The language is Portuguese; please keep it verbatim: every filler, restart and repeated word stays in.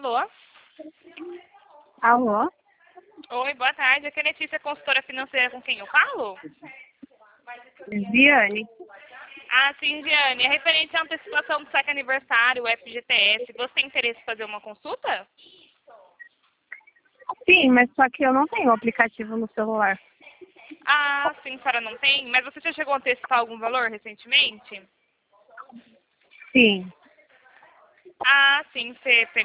Alô? Alô? Oi, boa tarde. Aqui é a Letícia, consultora financeira, com quem eu falo? Viane? Ah, sim, Diane. É referente à antecipação do saque aniversário, o F G T S. Você tem interesse em fazer uma consulta? Sim, mas só que eu não tenho o aplicativo no celular. Ah, sim, a senhora não tem? Mas você já chegou a antecipar algum valor recentemente? Sim. Ah, sim, você